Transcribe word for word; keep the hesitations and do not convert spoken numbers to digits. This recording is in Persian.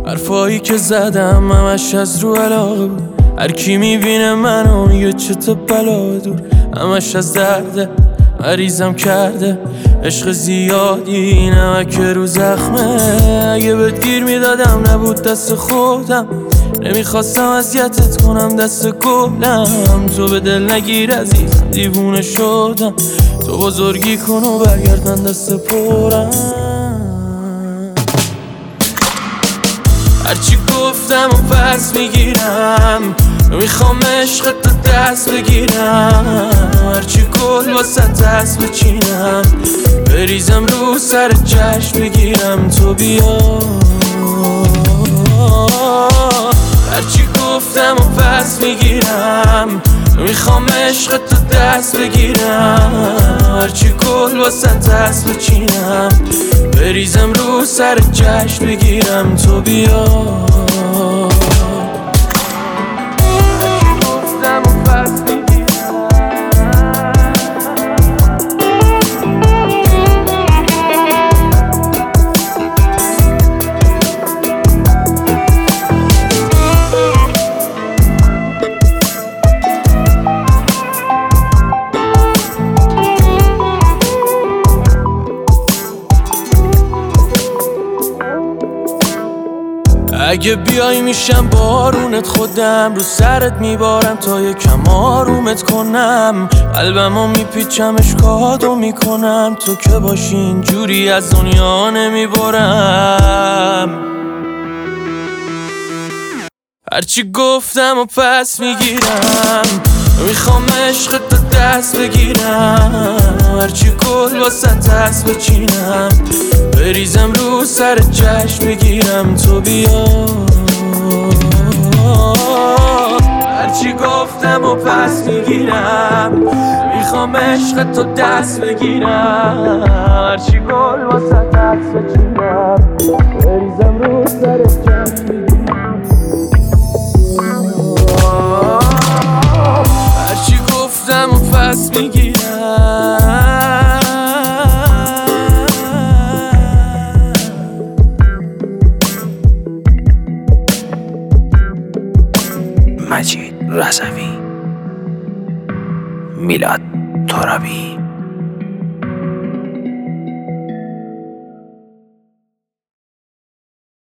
حرفایی که زدم همش از رو علاقه بود. هر کی میبینه منو میگه چه تا بلا دور. همش از درده مریضم کرده عشق زیادی نمک رو زخمه. اگه بهت گیر میدادم نبود دست خودم. نمیخواستم اذیتت کنم دست گلم. تو به دل نگیر عزیزم دیوونه شدم. تو بزرگی کن و برگرد من دست پرم. هرچی گفتم و پس میگیرم. میخوام عشقت تو دست بگیرم. هرچی گل واسه دست بچینم. بریزم رو سر جشن بگیرم تو بیا. هرچی گفتم و پس میگیرم. میخوام عشقت تو دست بگیرم. هرچی گل واسه دست بچینم. بریزم رو سر جشن بگیرم تو بیا. اگه بیای میشم بارونت خودم. رو سرت میبارم تا یکم آرومت کنم. قلبمو میپیچم اشکاتو میکنم. تو که باشی اینجوری از دنیا نمیبرم. هرچی گفتم و پس میگیرم. میخوام عشقت تو دست بگیرم. هرچی گل واسه دست بچینم. بریزم رو سر جشن بگیرم تو بیا. هرچی گفتم و پس میگیرم. میخوام عشقت تو دست بگیرم. هرچی گل واسه دست بچینم. بریزم رو سر جشن بگیرم. هرچی گفتم و پس میگیرم. مجید رضوی، میلاد ترابی.